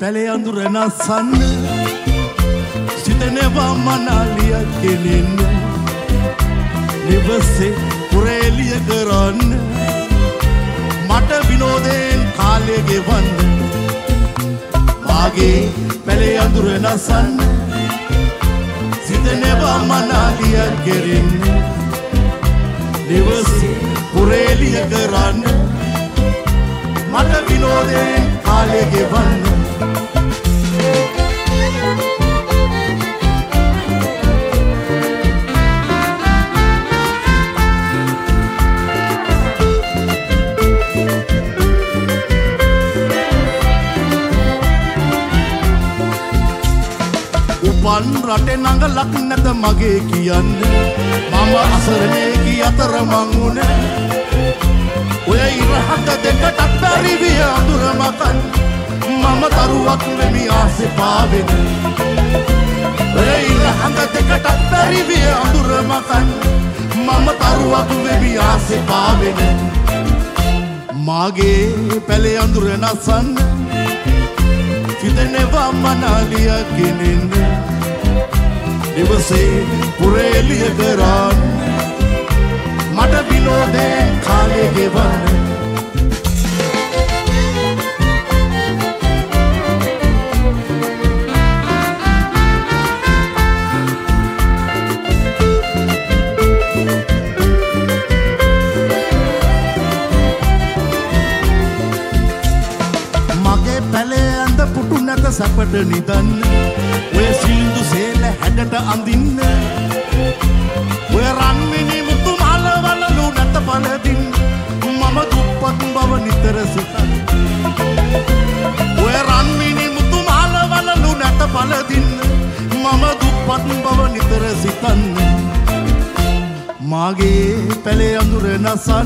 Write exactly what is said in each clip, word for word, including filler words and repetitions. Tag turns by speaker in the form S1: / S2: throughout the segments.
S1: පැලේ අඳුර නසන්න සිතනවා මනාලියක් ගෙනෙන්න නිවසේ පුරේලිය කරන්න මට විනෝදයෙන් කාලය ගෙවන්න මාගේ පැලේ අඳුර නසන්න සිතනවා මනාලියක් ගෙනෙන්න නිවසේ පුරේලිය කරන්න මට විනෝදයෙන් කාලය ගෙවන්න උපන් රටේ නඟලක් නැත මගේ කියන්න මම අසරණේ අතර මං උනේ ඔය ඉරහක දෙකටත් බැරි විය අඳුර මකන් මම තරුවක් වෙමි ආසෙ පාවෙන ඔය ඉරහක දෙකටත් බැරි විය අඳුර මකන් මම තරුවක් වෙමි ආසෙ පාවෙන මාගේ පැලේ අඳුර නසන්න සිතනවා මනාලියක් ගෙනෙන්න නිවසේ පුරේලිය කරන්න මට විනෝදයෙන් කාලය ගෙවන්න මගේ පැලේ ඇඳ පුටු නැත සැපට නිදන්න ඔය සින්දු සේල හැඩට අඳින්න ඔය රන්මිනි මුතු මලවලලු නැත පළදින්න මම දුප්පත් බව නිතර සිතන්න ඔය රන්මිනි මුතු මලවලලු නැත පළදින්න මම දුප්පත් බව නිතර සිතන්න මාගේ පැලේ අඳුර නසන්න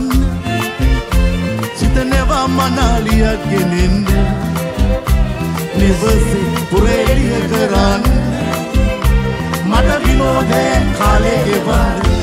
S1: සිතනවා මනාලියක් ගෙනෙන්න නිවසේ පුරේලිය කරන්න මට විනෝදයෙන් කාලය ගෙවන්න